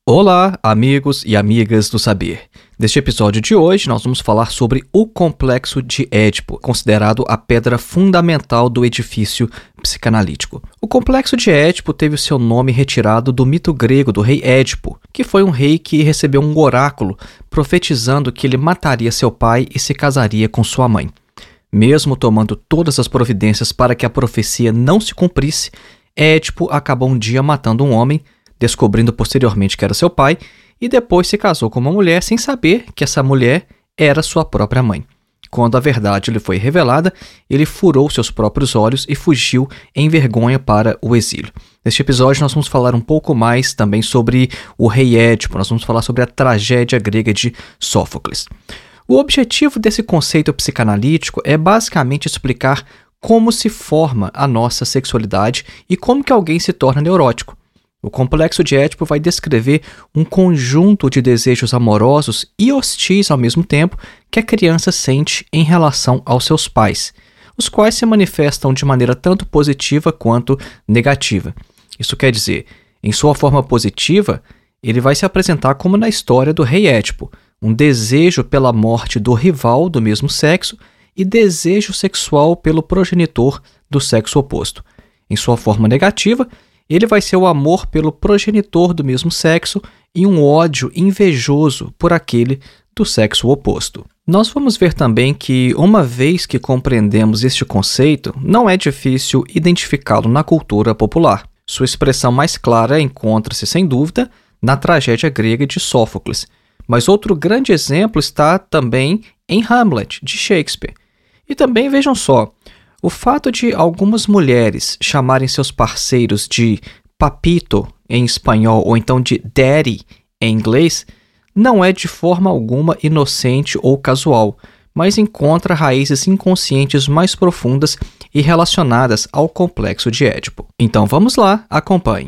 Olá, amigos e amigas do saber. Neste episódio de hoje, nós vamos falar sobre o complexo de Édipo, considerado a pedra fundamental do edifício psicanalítico. O complexo de Édipo teve o seu nome retirado do mito grego do rei Édipo, que foi um rei que recebeu um oráculo profetizando que ele mataria seu pai e se casaria com sua mãe. Mesmo tomando todas as providências para que a profecia não se cumprisse, Édipo acabou um dia matando um homem, descobrindo posteriormente que era seu pai, e depois se casou com uma mulher sem saber que essa mulher era sua própria mãe. Quando a verdade lhe foi revelada, ele furou seus próprios olhos e fugiu em vergonha para o exílio. Neste episódio nós vamos falar um pouco mais também sobre o rei Édipo, nós vamos falar sobre a tragédia grega de Sófocles. O objetivo desse conceito psicanalítico é basicamente explicar como se forma a nossa sexualidade e como que alguém se torna neurótico. O complexo de Édipo vai descrever um conjunto de desejos amorosos e hostis ao mesmo tempo que a criança sente em relação aos seus pais, os quais se manifestam de maneira tanto positiva quanto negativa. Isso quer dizer, em sua forma positiva, ele vai se apresentar como na história do rei Édipo, um desejo pela morte do rival do mesmo sexo e desejo sexual pelo progenitor do sexo oposto. Em sua forma negativa, ele vai ser o amor pelo progenitor do mesmo sexo e um ódio invejoso por aquele do sexo oposto. Nós vamos ver também que, uma vez que compreendemos este conceito, não é difícil identificá-lo na cultura popular. Sua expressão mais clara encontra-se, sem dúvida, na tragédia grega de Sófocles. Mas outro grande exemplo está também em Hamlet, de Shakespeare. E também, vejam só, o fato de algumas mulheres chamarem seus parceiros de papito em espanhol ou então de daddy em inglês não é de forma alguma inocente ou casual, mas encontra raízes inconscientes mais profundas e relacionadas ao complexo de Édipo. Então vamos lá, acompanhe.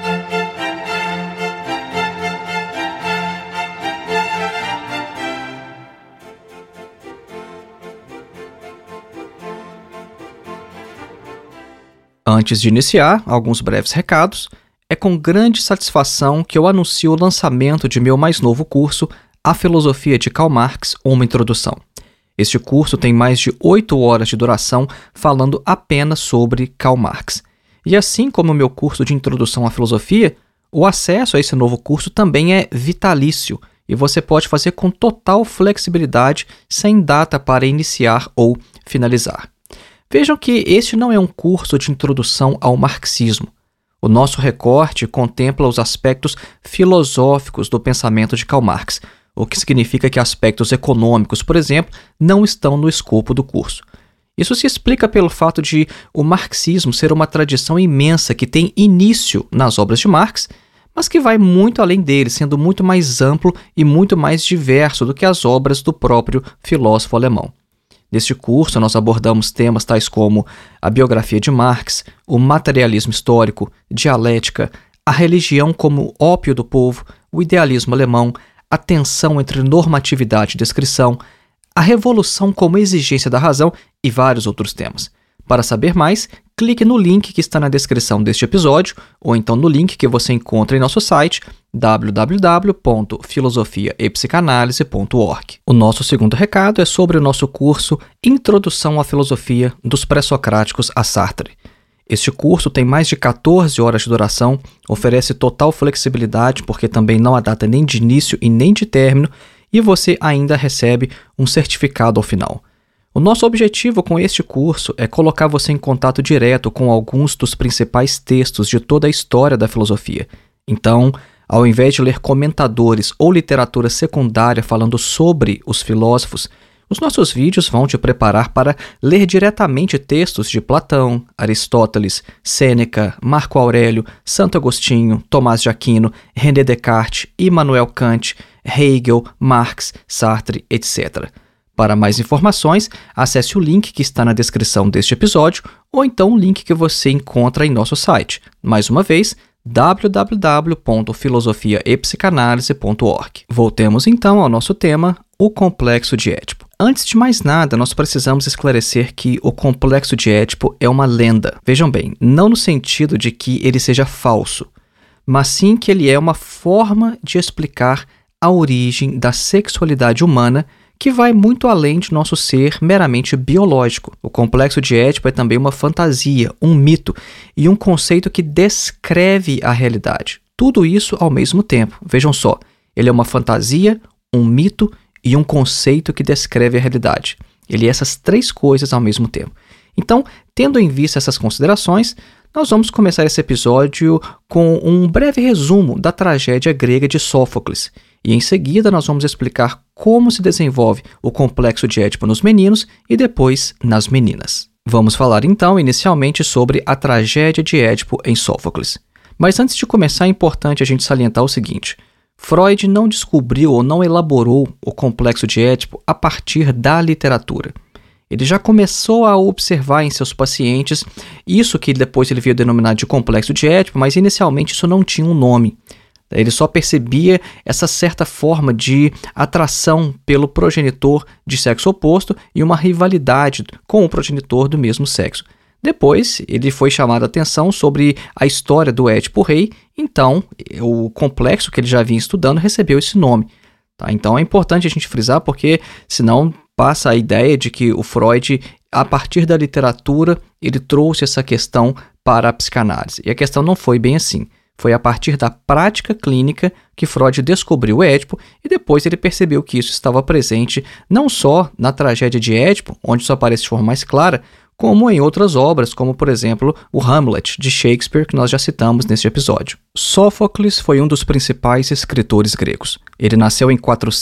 Antes de iniciar, alguns breves recados. É com grande satisfação que eu anuncio o lançamento de meu mais novo curso, A Filosofia de Karl Marx, uma introdução. Este curso tem mais de 8 horas de duração falando apenas sobre Karl Marx. E assim como o meu curso de introdução à filosofia, o acesso a esse novo curso também é vitalício e você pode fazer com total flexibilidade, sem data para iniciar ou finalizar. Vejam que este não é um curso de introdução ao marxismo. O nosso recorte contempla os aspectos filosóficos do pensamento de Karl Marx, o que significa que aspectos econômicos, por exemplo, não estão no escopo do curso. Isso se explica pelo fato de o marxismo ser uma tradição imensa que tem início nas obras de Marx, mas que vai muito além dele, sendo muito mais amplo e muito mais diverso do que as obras do próprio filósofo alemão. Neste curso, nós abordamos temas tais como a biografia de Marx, o materialismo histórico, dialética, a religião como ópio do povo, o idealismo alemão, a tensão entre normatividade e descrição, a revolução como exigência da razão e vários outros temas. Para saber mais, clique no link que está na descrição deste episódio ou então no link que você encontra em nosso site www.filosofiaepsicanalise.org. O nosso segundo recado é sobre o nosso curso Introdução à Filosofia dos Pré-Socráticos a Sartre. Este curso tem mais de 14 horas de duração, oferece total flexibilidade porque também não há data nem de início e nem de término e você ainda recebe um certificado ao final. O nosso objetivo com este curso é colocar você em contato direto com alguns dos principais textos de toda a história da filosofia. Então, ao invés de ler comentadores ou literatura secundária falando sobre os filósofos, os nossos vídeos vão te preparar para ler diretamente textos de Platão, Aristóteles, Sêneca, Marco Aurélio, Santo Agostinho, Tomás de Aquino, René Descartes, Immanuel Kant, Hegel, Marx, Sartre, etc. Para mais informações, acesse o link que está na descrição deste episódio ou então o link que você encontra em nosso site. Mais uma vez, www.filosofiaepsicanalise.org. Voltemos então ao nosso tema, o complexo de Édipo. Antes de mais nada, nós precisamos esclarecer que o complexo de Édipo é uma lenda. Vejam bem, não no sentido de que ele seja falso, mas sim que ele é uma forma de explicar a origem da sexualidade humana que vai muito além de nosso ser meramente biológico. O complexo de Édipo é também uma fantasia, um mito e um conceito que descreve a realidade. Tudo isso ao mesmo tempo. Vejam só, ele é uma fantasia, um mito e um conceito que descreve a realidade. Ele é essas três coisas ao mesmo tempo. Então, tendo em vista essas considerações, nós vamos começar esse episódio com um breve resumo da tragédia grega de Sófocles. E em seguida nós vamos explicar como se desenvolve o complexo de Édipo nos meninos e depois nas meninas. Vamos falar então inicialmente sobre a tragédia de Édipo em Sófocles. Mas antes de começar é importante a gente salientar o seguinte: Freud não descobriu ou não elaborou o complexo de Édipo a partir da literatura. Ele já começou a observar em seus pacientes isso que depois ele veio denominar de complexo de Édipo, mas inicialmente isso não tinha um nome. Ele só percebia essa certa forma de atração pelo progenitor de sexo oposto e uma rivalidade com o progenitor do mesmo sexo. Depois, ele foi chamado a atenção sobre a história do Édipo Rei, então o complexo que ele já vinha estudando recebeu esse nome. Tá? Então é importante a gente frisar, porque senão passa a ideia de que o Freud, a partir da literatura, ele trouxe essa questão para a psicanálise. E a questão não foi bem assim. Foi a partir da prática clínica que Freud descobriu o Édipo e depois ele percebeu que isso estava presente não só na tragédia de Édipo, onde isso aparece de forma mais clara, como em outras obras, como por exemplo o Hamlet de Shakespeare, que nós já citamos neste episódio. Sófocles foi um dos principais escritores gregos. Ele nasceu em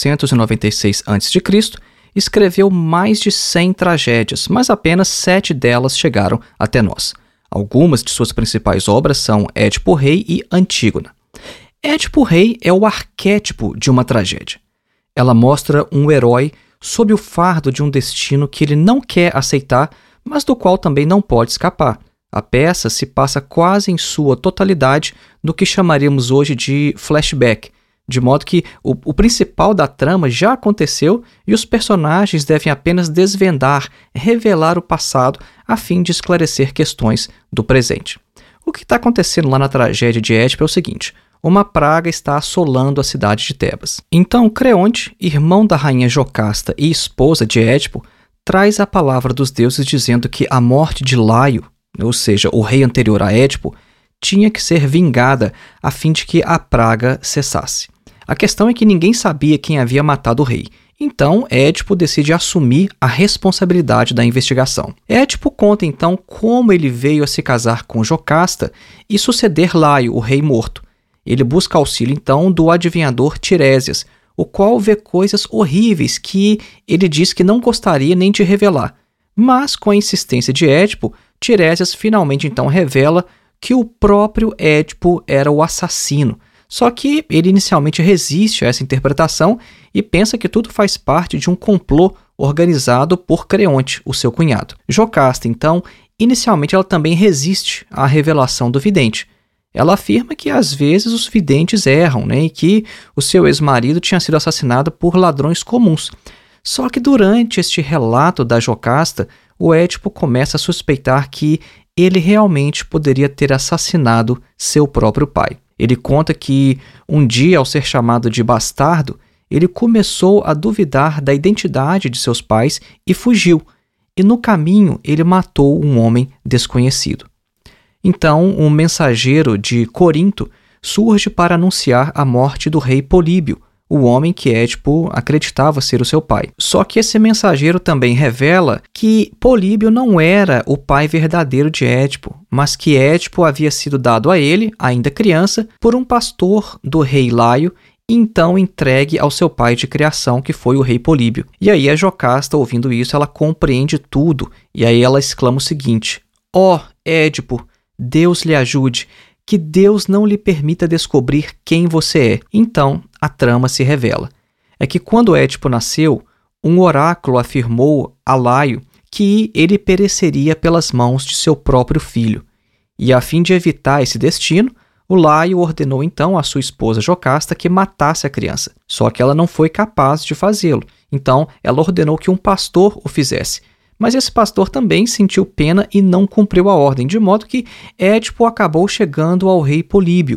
496 a.C., escreveu mais de 100 tragédias, mas apenas 7 delas chegaram até nós. Algumas de suas principais obras são Édipo Rei e Antígona. Édipo Rei é o arquétipo de uma tragédia. Ela mostra um herói sob o fardo de um destino que ele não quer aceitar, mas do qual também não pode escapar. A peça se passa quase em sua totalidade no que chamaríamos hoje de flashback, de modo que o principal da trama já aconteceu e os personagens devem apenas desvendar, revelar o passado a fim de esclarecer questões do presente. O que está acontecendo lá na tragédia de Édipo é o seguinte: uma praga está assolando a cidade de Tebas. Então Creonte, irmão da rainha Jocasta e esposa de Édipo, traz a palavra dos deuses dizendo que a morte de Laio, ou seja, o rei anterior a Édipo, tinha que ser vingada a fim de que a praga cessasse. A questão é que ninguém sabia quem havia matado o rei. Então, Édipo decide assumir a responsabilidade da investigação. Édipo conta então como ele veio a se casar com Jocasta e suceder Laio, o rei morto. Ele busca auxílio então do adivinhador Tiresias, o qual vê coisas horríveis que ele diz que não gostaria nem de revelar. Mas, com a insistência de Édipo, Tiresias finalmente então revela que o próprio Édipo era o assassino. Só que ele inicialmente resiste a essa interpretação e pensa que tudo faz parte de um complô organizado por Creonte, o seu cunhado. Jocasta, então, inicialmente ela também resiste à revelação do vidente. Ela afirma que às vezes os videntes erram, e que o seu ex-marido tinha sido assassinado por ladrões comuns. Só que durante este relato da Jocasta, o Édipo começa a suspeitar que ele realmente poderia ter assassinado seu próprio pai. Ele conta que um dia, ao ser chamado de bastardo, ele começou a duvidar da identidade de seus pais e fugiu. E no caminho ele matou um homem desconhecido. Então, um mensageiro de Corinto surge para anunciar a morte do rei Políbio, o homem que Édipo acreditava ser o seu pai. Só que esse mensageiro também revela que Políbio não era o pai verdadeiro de Édipo, mas que Édipo havia sido dado a ele, ainda criança, por um pastor do rei Laio, e então entregue ao seu pai de criação, que foi o rei Políbio. E aí a Jocasta, ouvindo isso, ela compreende tudo, e aí ela exclama o seguinte: ó Édipo, Deus lhe ajude, que Deus não lhe permita descobrir quem você é. Então, a trama se revela. É que quando Édipo nasceu, um oráculo afirmou a Laio que ele pereceria pelas mãos de seu próprio filho. E a fim de evitar esse destino, o Laio ordenou então à sua esposa Jocasta que matasse a criança. Só que ela não foi capaz de fazê-lo. Então, ela ordenou que um pastor o fizesse. Mas esse pastor também sentiu pena e não cumpriu a ordem, de modo que Édipo acabou chegando ao rei Políbio,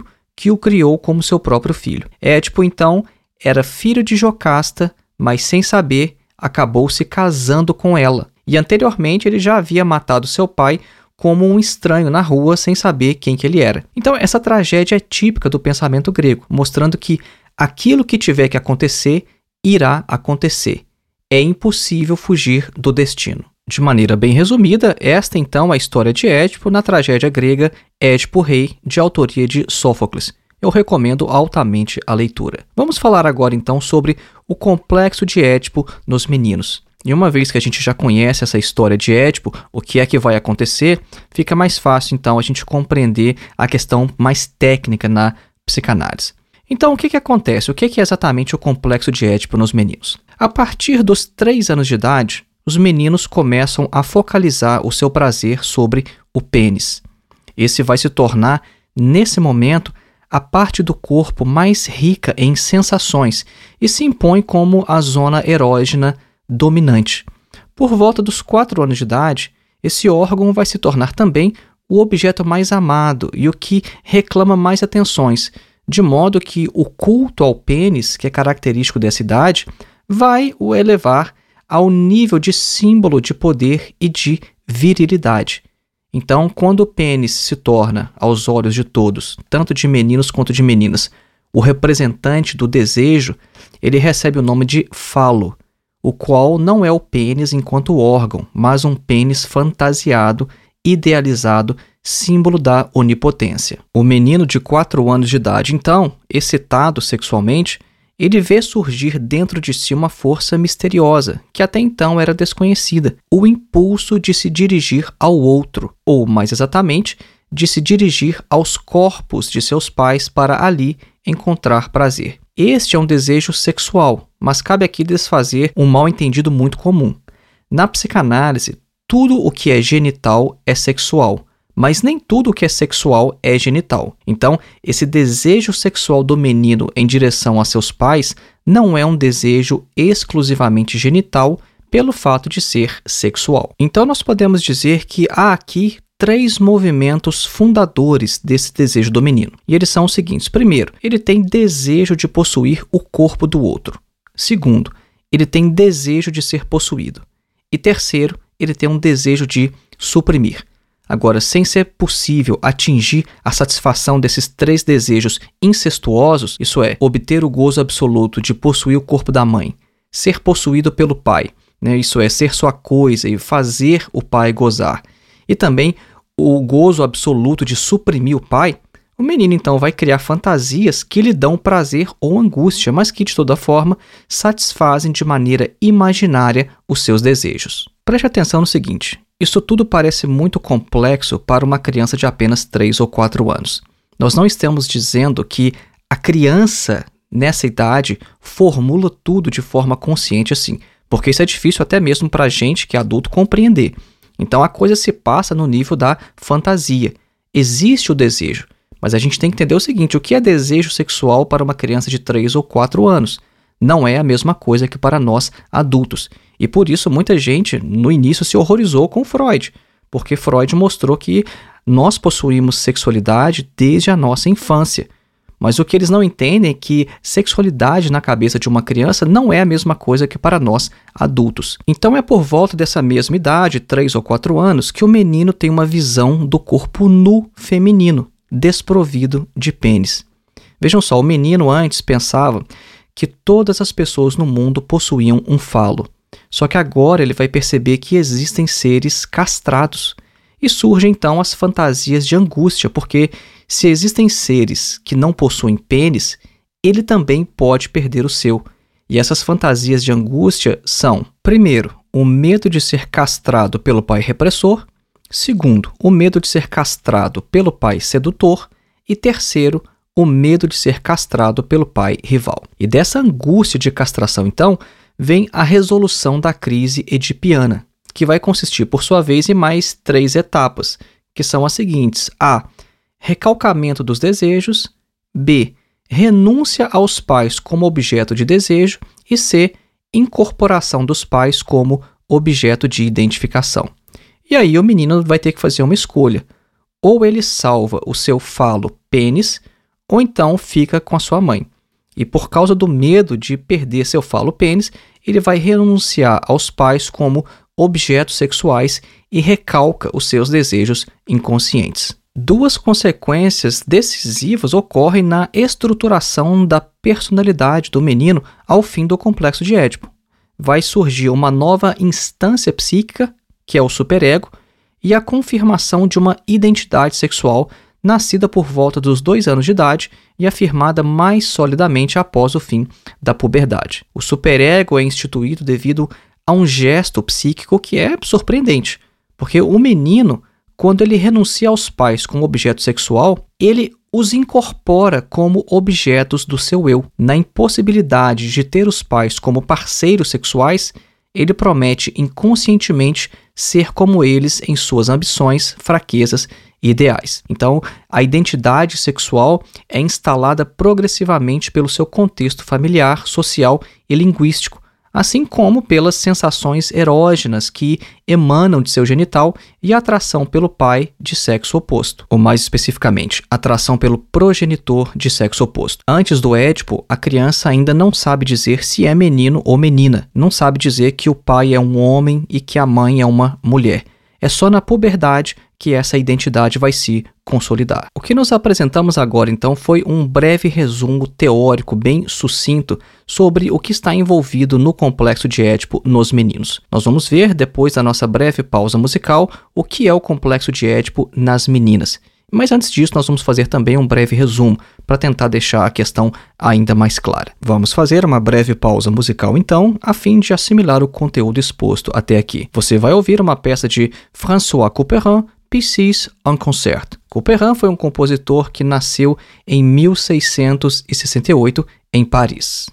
que o criou como seu próprio filho. Édipo, então, era filho de Jocasta, mas sem saber, acabou se casando com ela. E anteriormente ele já havia matado seu pai como um estranho na rua sem saber quem que ele era. Então essa tragédia é típica do pensamento grego, mostrando que aquilo que tiver que acontecer, irá acontecer. É impossível fugir do destino. De maneira bem resumida, esta então é a história de Édipo na tragédia grega Édipo Rei, de autoria de Sófocles. Eu recomendo altamente a leitura. Vamos falar agora então sobre o complexo de Édipo nos meninos. E uma vez que a gente já conhece essa história de Édipo, o que é que vai acontecer, fica mais fácil então a gente compreender a questão mais técnica na psicanálise. Então, o que acontece? O que é exatamente o complexo de Édipo nos meninos? A partir dos 3 anos de idade, os meninos começam a focalizar o seu prazer sobre o pênis. Esse vai se tornar, nesse momento, a parte do corpo mais rica em sensações e se impõe como a zona erógena dominante. Por volta dos 4 anos de idade, esse órgão vai se tornar também o objeto mais amado e o que reclama mais atenções, de modo que o culto ao pênis, que é característico dessa idade, vai o elevar ao nível de símbolo de poder e de virilidade. Então, quando o pênis se torna, aos olhos de todos, tanto de meninos quanto de meninas, o representante do desejo, ele recebe o nome de falo, o qual não é o pênis enquanto órgão, mas um pênis fantasiado, idealizado, símbolo da onipotência. O menino de 4 anos de idade, então, excitado sexualmente, ele vê surgir dentro de si uma força misteriosa, que até então era desconhecida, o impulso de se dirigir ao outro, ou, mais exatamente, de se dirigir aos corpos de seus pais para ali encontrar prazer. Este é um desejo sexual, mas cabe aqui desfazer um mal-entendido muito comum. Na psicanálise, tudo o que é genital é sexual, mas nem tudo o que é sexual é genital. Então, esse desejo sexual do menino em direção a seus pais não é um desejo exclusivamente genital pelo fato de ser sexual. Então, nós podemos dizer que há aqui 3 movimentos fundadores desse desejo do menino. E eles são os seguintes. Primeiro, ele tem desejo de possuir o corpo do outro. Segundo, ele tem desejo de ser possuído. E terceiro, ele tem um desejo de suprimir. Agora, sem ser possível atingir a satisfação desses 3 desejos incestuosos, isso é, obter o gozo absoluto de possuir o corpo da mãe, ser possuído pelo pai, isso é, ser sua coisa e fazer o pai gozar, e também o gozo absoluto de suprimir o pai, o menino então vai criar fantasias que lhe dão prazer ou angústia, mas que de toda forma satisfazem de maneira imaginária os seus desejos. Preste atenção no seguinte. Isso tudo parece muito complexo para uma criança de apenas 3 ou 4 anos. Nós não estamos dizendo que a criança, nessa idade, formula tudo de forma consciente assim, porque isso é difícil até mesmo para a gente que é adulto compreender. Então a coisa se passa no nível da fantasia. Existe o desejo, mas a gente tem que entender o seguinte, o que é desejo sexual para uma criança de 3 ou 4 anos? Não é a mesma coisa que para nós adultos. E por isso muita gente no início se horrorizou com Freud, porque Freud mostrou que nós possuímos sexualidade desde a nossa infância. Mas o que eles não entendem é que sexualidade na cabeça de uma criança não é a mesma coisa que para nós adultos. Então é por volta dessa mesma idade, 3 ou 4 anos, que o menino tem uma visão do corpo nu feminino, desprovido de pênis. Vejam só, o menino antes pensava que todas as pessoas no mundo possuíam um falo. Só que agora ele vai perceber que existem seres castrados. E surgem então as fantasias de angústia, porque se existem seres que não possuem pênis, ele também pode perder o seu. E essas fantasias de angústia são, primeiro, o medo de ser castrado pelo pai repressor, segundo, o medo de ser castrado pelo pai sedutor e terceiro, o medo de ser castrado pelo pai rival. E dessa angústia de castração, então, vem a resolução da crise edipiana, que vai consistir, por sua vez, em mais 3 etapas, que são as seguintes. A. Recalcamento dos desejos. B. Renúncia aos pais como objeto de desejo. E C. Incorporação dos pais como objeto de identificação. E aí o menino vai ter que fazer uma escolha. Ou ele salva o seu falo pênis, ou então fica com a sua mãe. E por causa do medo de perder seu falo-pênis, ele vai renunciar aos pais como objetos sexuais e recalca os seus desejos inconscientes. Duas consequências decisivas ocorrem na estruturação da personalidade do menino ao fim do complexo de Édipo. Vai surgir uma nova instância psíquica, que é o superego, e a confirmação de uma identidade sexual nascida por volta dos 2 anos de idade e afirmada mais solidamente após o fim da puberdade. O superego é instituído devido a um gesto psíquico que é surpreendente, porque o menino, quando ele renuncia aos pais como objeto sexual, ele os incorpora como objetos do seu eu. Na impossibilidade de ter os pais como parceiros sexuais, ele promete inconscientemente ser como eles em suas ambições, fraquezas e ideais. Então, a identidade sexual é instalada progressivamente pelo seu contexto familiar, social e linguístico, assim como pelas sensações erógenas que emanam de seu genital e a atração pelo pai de sexo oposto, ou mais especificamente, atração pelo progenitor de sexo oposto. Antes do Édipo, a criança ainda não sabe dizer se é menino ou menina, não sabe dizer que o pai é um homem e que a mãe é uma mulher. É só na puberdade que essa identidade vai se consolidar. O que nos apresentamos agora, então, foi um breve resumo teórico bem sucinto sobre o que está envolvido no complexo de Édipo nos meninos. Nós vamos ver, depois da nossa breve pausa musical, o que é o complexo de Édipo nas meninas. Mas antes disso, nós vamos fazer também um breve resumo para tentar deixar a questão ainda mais clara. Vamos fazer uma breve pausa musical, então, a fim de assimilar o conteúdo exposto até aqui. Você vai ouvir uma peça de François Couperin, Piscis en Concert. Couperin foi um compositor que nasceu em 1668 em Paris.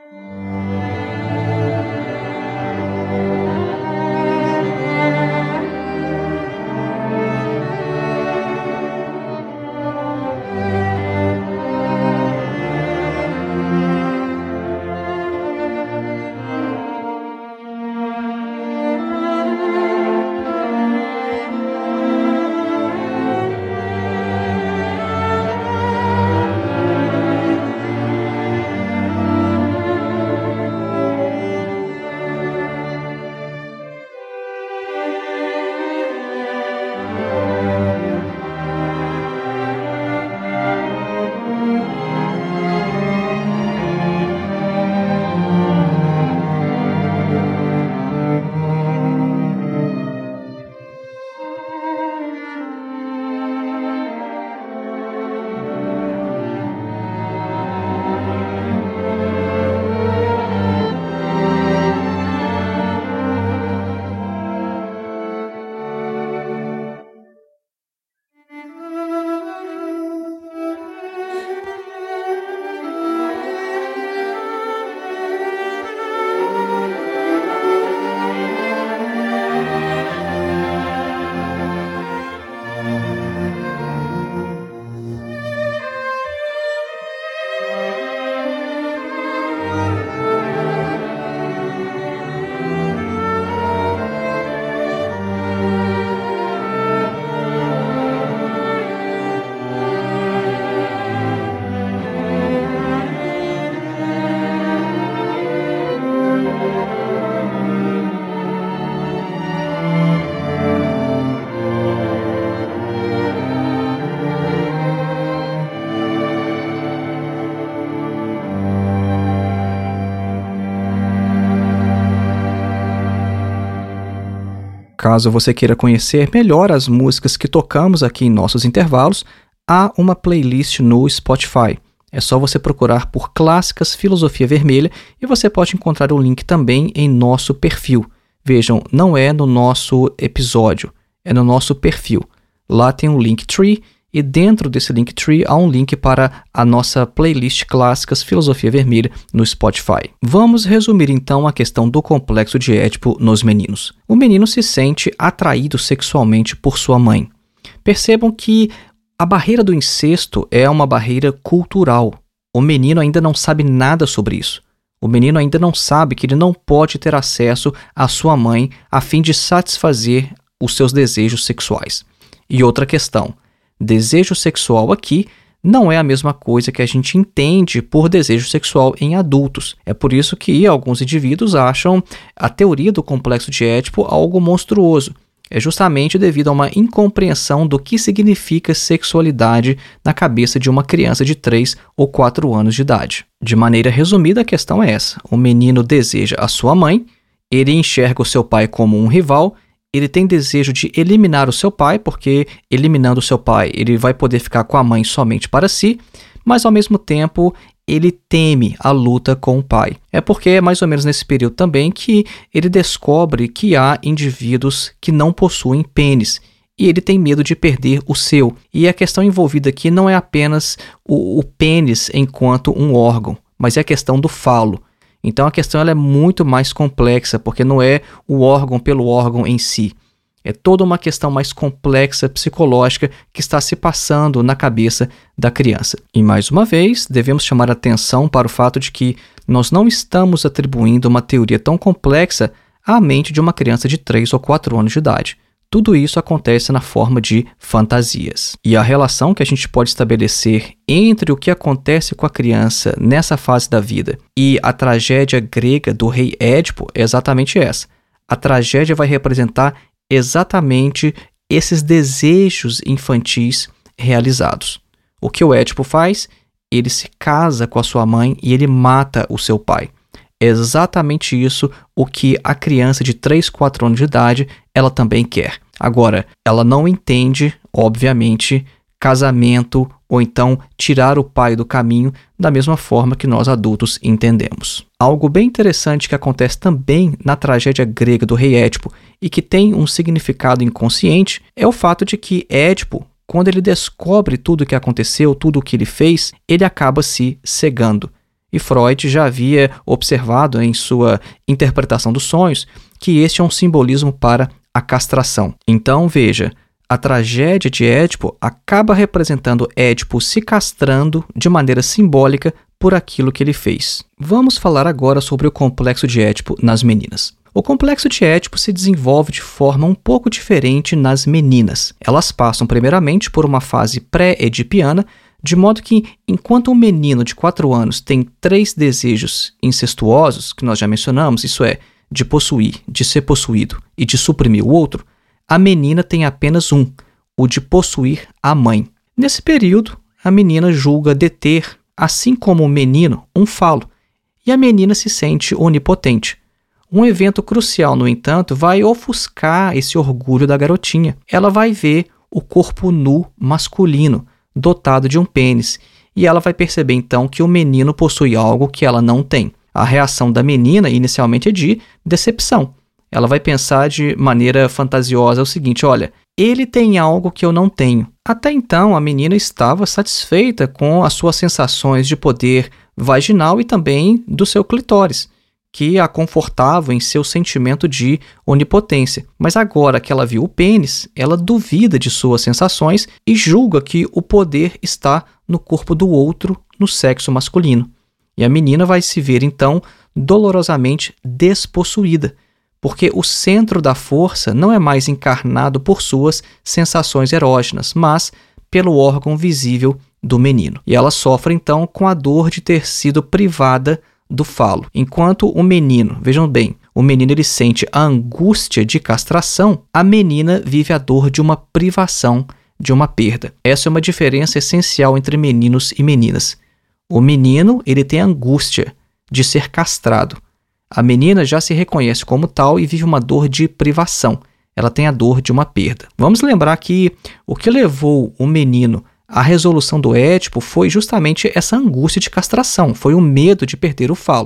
Caso você queira conhecer melhor as músicas que tocamos aqui em nossos intervalos, há uma playlist no Spotify. É só você procurar por Clássicas Filosofia Vermelha e você pode encontrar o link também em nosso perfil. Vejam, não é no nosso episódio, é no nosso perfil. Lá tem um Linktree e dentro desse Linktree há um link para a nossa playlist Clássicas Filosofia Vermelha no Spotify. Vamos resumir então a questão do complexo de Édipo nos meninos. O menino se sente atraído sexualmente por sua mãe. Percebam que a barreira do incesto é uma barreira cultural. O menino ainda não sabe nada sobre isso. O menino ainda não sabe que ele não pode ter acesso à sua mãe a fim de satisfazer os seus desejos sexuais. E outra questão. Desejo sexual aqui não é a mesma coisa que a gente entende por desejo sexual em adultos. É por isso que alguns indivíduos acham a teoria do complexo de Édipo algo monstruoso. É justamente devido a uma incompreensão do que significa sexualidade na cabeça de uma criança de 3 ou 4 anos de idade. De maneira resumida, a questão é essa. O menino deseja a sua mãe, ele enxerga o seu pai como um rival, ele tem desejo de eliminar o seu pai, porque eliminando o seu pai, ele vai poder ficar com a mãe somente para si, mas ao mesmo tempo ele teme a luta com o pai. É porque é mais ou menos nesse período também que ele descobre que há indivíduos que não possuem pênis, e ele tem medo de perder o seu. E a questão envolvida aqui não é apenas o pênis enquanto um órgão, mas é a questão do falo. Então a questão ela é muito mais complexa, porque não é o órgão pelo órgão em si. É toda uma questão mais complexa, psicológica, que está se passando na cabeça da criança. E mais uma vez, devemos chamar a atenção para o fato de que nós não estamos atribuindo uma teoria tão complexa à mente de uma criança de 3 ou 4 anos de idade. Tudo isso acontece na forma de fantasias. E a relação que a gente pode estabelecer entre o que acontece com a criança nessa fase da vida e a tragédia grega do rei Édipo é exatamente essa. A tragédia vai representar exatamente esses desejos infantis realizados. O que o Édipo faz? Ele se casa com a sua mãe e ele mata o seu pai. É exatamente isso o que a criança de 3, 4 anos de idade ela também quer. Agora, ela não entende, obviamente, casamento ou então tirar o pai do caminho da mesma forma que nós adultos entendemos. Algo bem interessante que acontece também na tragédia grega do rei Édipo e que tem um significado inconsciente é o fato de que Édipo, quando ele descobre tudo o que aconteceu, tudo o que ele fez, ele acaba se cegando. E Freud já havia observado em sua interpretação dos sonhos que este é um simbolismo para a castração. Então, veja, a tragédia de Édipo acaba representando Édipo se castrando de maneira simbólica por aquilo que ele fez. Vamos falar agora sobre o complexo de Édipo nas meninas. O complexo de Édipo se desenvolve de forma um pouco diferente nas meninas. Elas passam primeiramente por uma fase pré-edipiana, de modo que, enquanto um menino de 4 anos tem 3 desejos incestuosos, que nós já mencionamos, isso é, de possuir, de ser possuído e de suprimir o outro, a menina tem apenas um, o de possuir a mãe. Nesse período, a menina julga deter, assim como o menino, um falo, e a menina se sente onipotente. Um evento crucial, no entanto, vai ofuscar esse orgulho da garotinha. Ela vai ver o corpo nu masculino, dotado de um pênis, e ela vai perceber então que o menino possui algo que ela não tem. A reação da menina inicialmente é de decepção. Ela vai pensar de maneira fantasiosa o seguinte: olha, ele tem algo que eu não tenho. Até então a menina estava satisfeita com as suas sensações de poder vaginal e também do seu clitóris, que a confortavam em seu sentimento de onipotência. Mas agora que ela viu o pênis, ela duvida de suas sensações e julga que o poder está no corpo do outro, no sexo masculino. E a menina vai se ver, então, dolorosamente despossuída, porque o centro da força não é mais encarnado por suas sensações erógenas, mas pelo órgão visível do menino. E ela sofre, então, com a dor de ter sido privada do falo. Enquanto o menino, vejam bem, o menino ele sente a angústia de castração, a menina vive a dor de uma privação, de uma perda. Essa é uma diferença essencial entre meninos e meninas. O menino ele tem a angústia de ser castrado. A menina já se reconhece como tal e vive uma dor de privação. Ela tem a dor de uma perda. Vamos lembrar que o que levou o menino à resolução do Édipo foi justamente essa angústia de castração, foi o medo de perder o falo.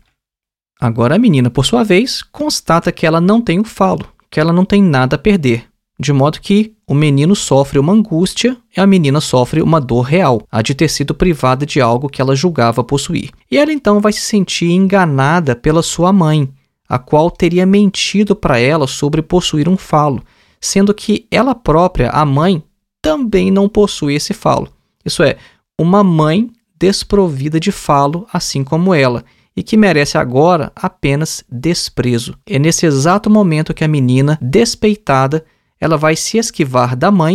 Agora a menina, por sua vez, constata que ela não tem o falo, que ela não tem nada a perder, de modo que o menino sofre uma angústia e a menina sofre uma dor real, a de ter sido privada de algo que ela julgava possuir. E ela então vai se sentir enganada pela sua mãe, a qual teria mentido para ela sobre possuir um falo, sendo que ela própria, a mãe, também não possui esse falo. Isso é, uma mãe desprovida de falo, assim como ela, e que merece agora apenas desprezo. É nesse exato momento que a menina, despeitada, ela vai se esquivar da mãe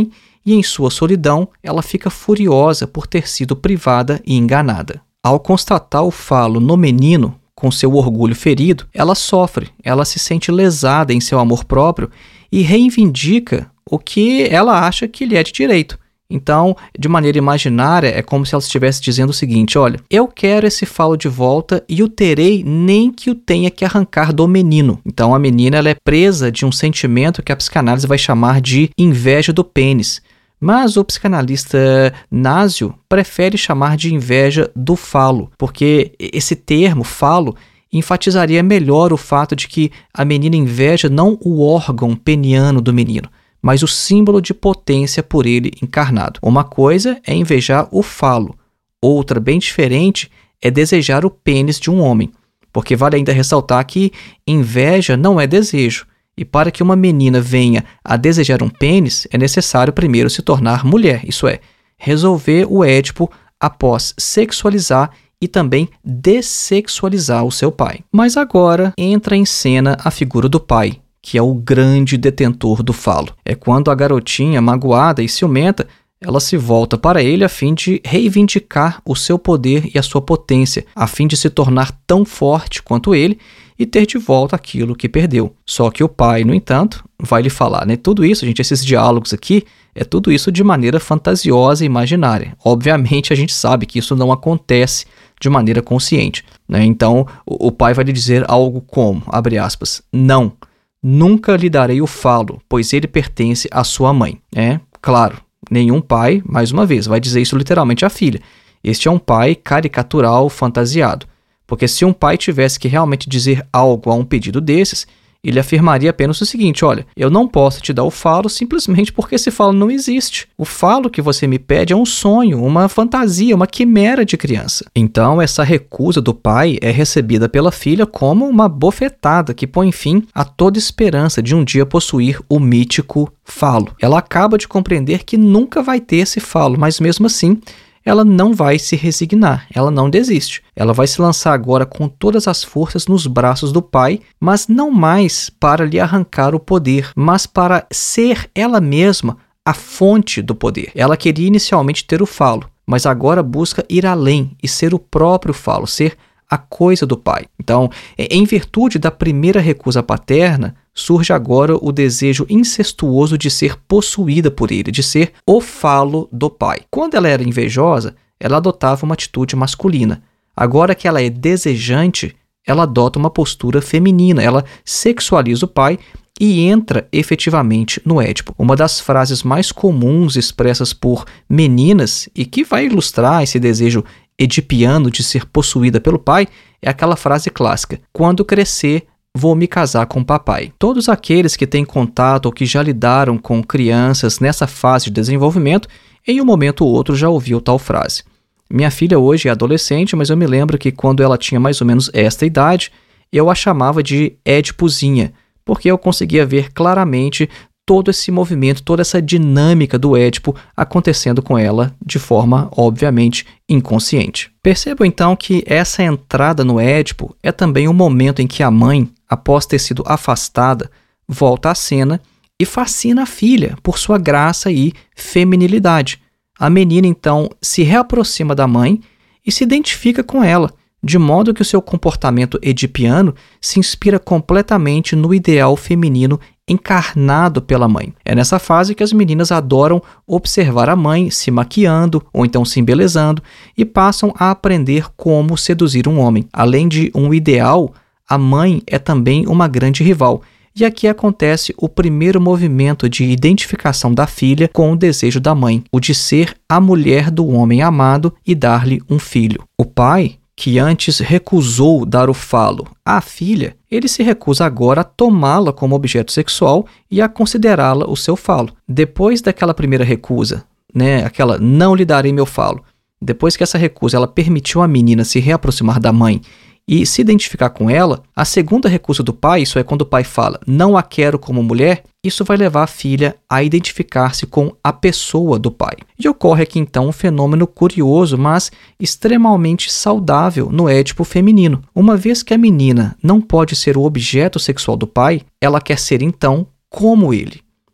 e em sua solidão ela fica furiosa por ter sido privada e enganada. Ao constatar o falo no menino, com seu orgulho ferido, ela sofre, ela se sente lesada em seu amor próprio e reivindica o que ela acha que lhe é de direito. Então, de maneira imaginária, é como se ela estivesse dizendo o seguinte: olha, eu quero esse falo de volta e o terei nem que o tenha que arrancar do menino. Então, a menina ela é presa de um sentimento que a psicanálise vai chamar de inveja do pênis. Mas o psicanalista Nasio prefere chamar de inveja do falo, porque esse termo, falo, enfatizaria melhor o fato de que a menina inveja não o órgão peniano do menino, mas o símbolo de potência por ele encarnado. Uma coisa é invejar o falo, outra, bem diferente, é desejar o pênis de um homem, porque vale ainda ressaltar que inveja não é desejo, e para que uma menina venha a desejar um pênis, é necessário primeiro se tornar mulher, isso é, resolver o Édipo após sexualizar e também dessexualizar o seu pai. Mas agora entra em cena a figura do pai, que é o grande detentor do falo. É quando a garotinha, magoada e ciumenta, ela se volta para ele a fim de reivindicar o seu poder e a sua potência, a fim de se tornar tão forte quanto ele e ter de volta aquilo que perdeu. Só que o pai, no entanto, vai lhe falar, né? Tudo isso, gente, esses diálogos aqui, é tudo isso de maneira fantasiosa e imaginária. Obviamente, a gente sabe que isso não acontece de maneira consciente, né? Então, o pai vai lhe dizer algo como, abre aspas, não, nunca lhe darei o falo, pois ele pertence à sua mãe. Claro, nenhum pai, mais uma vez, vai dizer isso literalmente à filha. Este é um pai caricatural, fantasiado. Porque se um pai tivesse que realmente dizer algo a um pedido desses, ele afirmaria apenas o seguinte: olha, eu não posso te dar o falo simplesmente porque esse falo não existe. O falo que você me pede é um sonho, uma fantasia, uma quimera de criança. Então, essa recusa do pai é recebida pela filha como uma bofetada que põe fim a toda esperança de um dia possuir o mítico falo. Ela acaba de compreender que nunca vai ter esse falo, mas mesmo assim, ela não vai se resignar, ela não desiste. Ela vai se lançar agora com todas as forças nos braços do pai, mas não mais para lhe arrancar o poder, mas para ser ela mesma a fonte do poder. Ela queria inicialmente ter o falo, mas agora busca ir além e ser o próprio falo, ser a coisa do pai. Então, em virtude da primeira recusa paterna, surge agora o desejo incestuoso de ser possuída por ele, de ser o falo do pai. Quando ela era invejosa, ela adotava uma atitude masculina. Agora que ela é desejante, ela adota uma postura feminina, ela sexualiza o pai e entra efetivamente no Édipo. Uma das frases mais comuns expressas por meninas e que vai ilustrar esse desejo edipiano de ser possuída pelo pai é aquela frase clássica: quando crescer, vou me casar com o papai. Todos aqueles que têm contato ou que já lidaram com crianças nessa fase de desenvolvimento, em um momento ou outro já ouviu tal frase. Minha filha hoje é adolescente, mas eu me lembro que quando ela tinha mais ou menos esta idade, eu a chamava de Édipozinha, porque eu conseguia ver claramente todo esse movimento, toda essa dinâmica do Édipo acontecendo com ela de forma, obviamente, inconsciente. Percebo então que essa entrada no Édipo é também um momento em que a mãe, após ter sido afastada, volta à cena e fascina a filha por sua graça e feminilidade. A menina então se reaproxima da mãe e se identifica com ela, de modo que o seu comportamento edipiano se inspira completamente no ideal feminino encarnado pela mãe. É nessa fase que as meninas adoram observar a mãe se maquiando ou então se embelezando e passam a aprender como seduzir um homem. Além de um ideal, a mãe é também uma grande rival. E aqui acontece o primeiro movimento de identificação da filha com o desejo da mãe, o de ser a mulher do homem amado e dar-lhe um filho. O pai, que antes recusou dar o falo à filha, ele se recusa agora a tomá-la como objeto sexual e a considerá-la o seu falo. Depois daquela primeira recusa, aquela não lhe darei meu falo, depois que essa recusa ela permitiu à menina se reaproximar da mãe e se identificar com ela, a segunda recusa do pai, isso é quando o pai fala não a quero como mulher, isso vai levar a filha a identificar-se com a pessoa do pai. E ocorre aqui então um fenômeno curioso, mas extremamente saudável no Édipo feminino. Uma vez que a menina não pode ser o objeto sexual do pai, ela quer ser então como ele.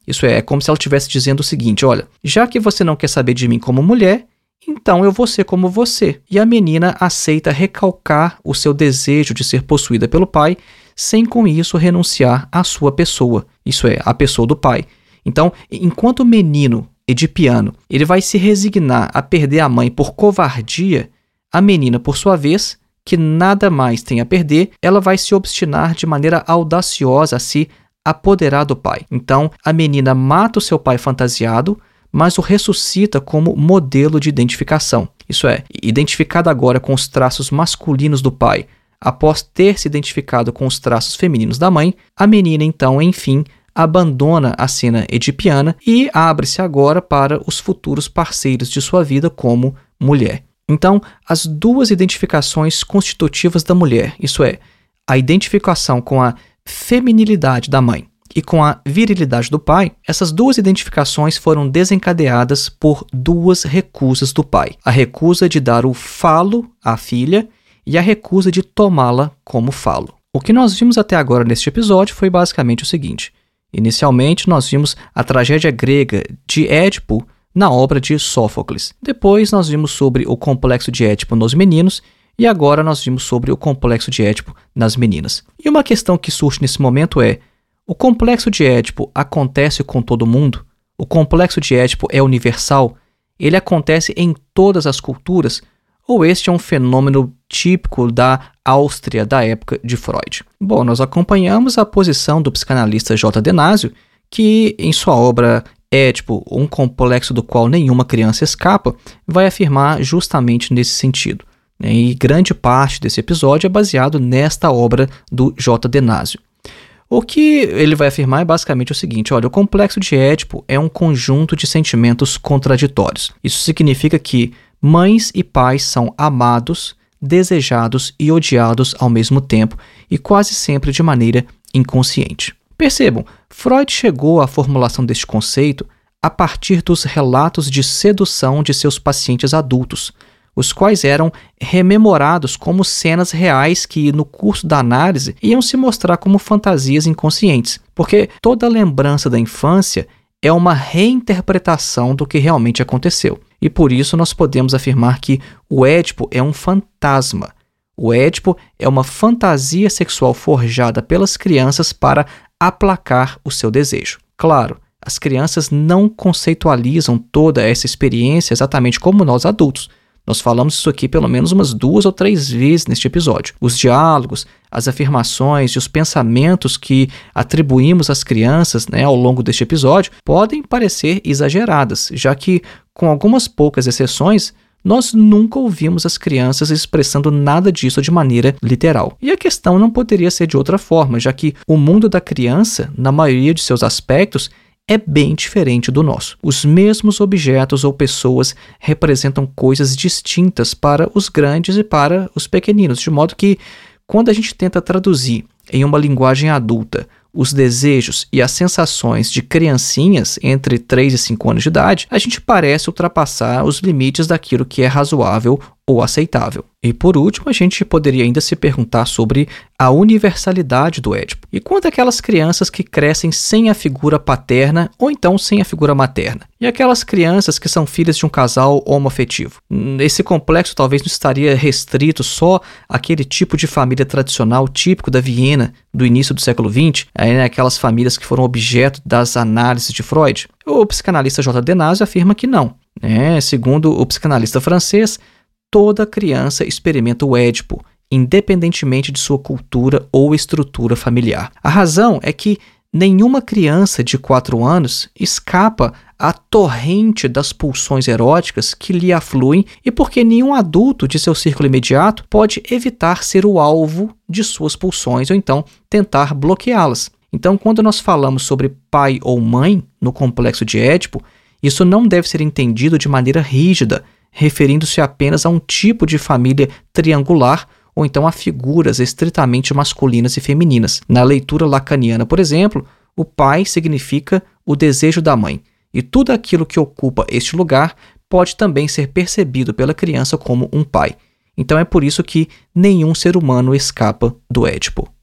Isso é como se ela estivesse dizendo o seguinte: olha, já que você não quer saber de mim como mulher, então eu vou ser como você. E a menina aceita recalcar o seu desejo de ser possuída pelo pai, sem com isso renunciar à sua pessoa, isso é, a pessoa do pai. Então, enquanto o menino edipiano ele vai se resignar a perder a mãe por covardia, a menina, por sua vez, que nada mais tem a perder, ela vai se obstinar de maneira audaciosa a se apoderar do pai. Então, a menina mata o seu pai fantasiado, mas o ressuscita como modelo de identificação. Isso é, identificada agora com os traços masculinos do pai, após ter se identificado com os traços femininos da mãe, a menina então, enfim, abandona a cena edipiana e abre-se agora para os futuros parceiros de sua vida como mulher. Então, as duas identificações constitutivas da mulher, isso é, a identificação com a feminilidade da mãe e com a virilidade do pai, essas duas identificações foram desencadeadas por duas recusas do pai. A recusa de dar o falo à filha e a recusa de tomá-la como falo. O que nós vimos até agora neste episódio foi basicamente o seguinte. Inicialmente, nós vimos a tragédia grega de Édipo na obra de Sófocles. Depois, nós vimos sobre o complexo de Édipo nos meninos e agora nós vimos sobre o complexo de Édipo nas meninas. E uma questão que surge nesse momento é: o complexo de Édipo acontece com todo mundo? O complexo de Édipo é universal? Ele acontece em todas as culturas? Ou este é um fenômeno típico da Áustria da época de Freud? Bom, nós acompanhamos a posição do psicanalista J. Denásio, que em sua obra Édipo, um complexo do qual nenhuma criança escapa, vai afirmar justamente nesse sentido. E grande parte desse episódio é baseado nesta obra do J. Denásio. O que ele vai afirmar é basicamente o seguinte: olha, o complexo de Édipo é um conjunto de sentimentos contraditórios. Isso significa que mães e pais são amados, desejados e odiados ao mesmo tempo e quase sempre de maneira inconsciente. Percebam, Freud chegou à formulação deste conceito a partir dos relatos de sedução de seus pacientes adultos, os quais eram rememorados como cenas reais que, no curso da análise, iam se mostrar como fantasias inconscientes, porque toda lembrança da infância é uma reinterpretação do que realmente aconteceu. E por isso nós podemos afirmar que o Édipo é um fantasma. O Édipo é uma fantasia sexual forjada pelas crianças para aplacar o seu desejo. Claro, as crianças não conceitualizam toda essa experiência exatamente como nós adultos. Nós falamos isso aqui pelo menos umas 2 ou 3 vezes neste episódio. Os diálogos, as afirmações e os pensamentos que atribuímos às crianças, ao longo deste episódio podem parecer exageradas, já que, com algumas poucas exceções, nós nunca ouvimos as crianças expressando nada disso de maneira literal. E a questão não poderia ser de outra forma, já que o mundo da criança, na maioria de seus aspectos, é bem diferente do nosso. Os mesmos objetos ou pessoas representam coisas distintas para os grandes e para os pequeninos, de modo que, quando a gente tenta traduzir em uma linguagem adulta os desejos e as sensações de criancinhas entre 3 e 5 anos de idade, a gente parece ultrapassar os limites daquilo que é razoável ou aceitável. E por último, a gente poderia ainda se perguntar sobre a universalidade do Édipo. E quanto àquelas crianças que crescem sem a figura paterna ou então sem a figura materna? E aquelas crianças que são filhas de um casal homoafetivo? Esse complexo talvez não estaria restrito só àquele tipo de família tradicional típico da Viena do início do século XX, aquelas famílias que foram objeto das análises de Freud? O psicanalista J. Denásio afirma que não. Segundo o psicanalista francês, toda criança experimenta o Édipo, independentemente de sua cultura ou estrutura familiar. A razão é que nenhuma criança de 4 anos escapa à torrente das pulsões eróticas que lhe afluem e porque nenhum adulto de seu círculo imediato pode evitar ser o alvo de suas pulsões ou então tentar bloqueá-las. Então, quando nós falamos sobre pai ou mãe no complexo de Édipo, isso não deve ser entendido de maneira rígida, referindo-se apenas a um tipo de família triangular ou então a figuras estritamente masculinas e femininas. Na leitura lacaniana, por exemplo, o pai significa o desejo da mãe, e tudo aquilo que ocupa este lugar pode também ser percebido pela criança como um pai. Então é por isso que nenhum ser humano escapa do Édipo.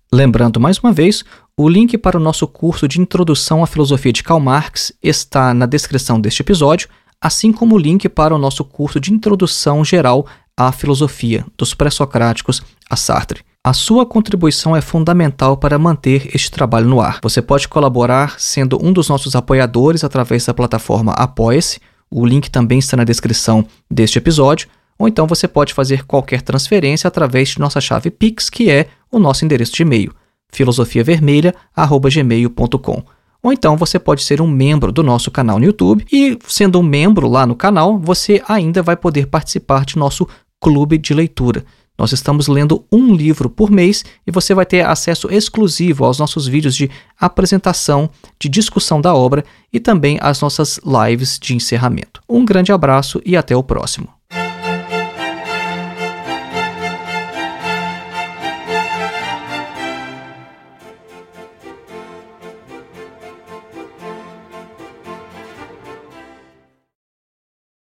Lembrando mais uma vez, o link para o nosso curso de Introdução à Filosofia de Karl Marx está na descrição deste episódio, assim como o link para o nosso curso de Introdução Geral à Filosofia, dos Pré-Socráticos a Sartre. A sua contribuição é fundamental para manter este trabalho no ar. Você pode colaborar sendo um dos nossos apoiadores através da plataforma Apoia-se, o link também está na descrição deste episódio, ou então você pode fazer qualquer transferência através de nossa chave Pix, que é o nosso endereço de e-mail, filosofiavermelha@gmail.com. Ou então você pode ser um membro do nosso canal no YouTube e, sendo um membro lá no canal, você ainda vai poder participar de nosso clube de leitura. Nós estamos lendo um livro por mês e você vai ter acesso exclusivo aos nossos vídeos de apresentação, de discussão da obra e também às nossas lives de encerramento. Um grande abraço e até o próximo.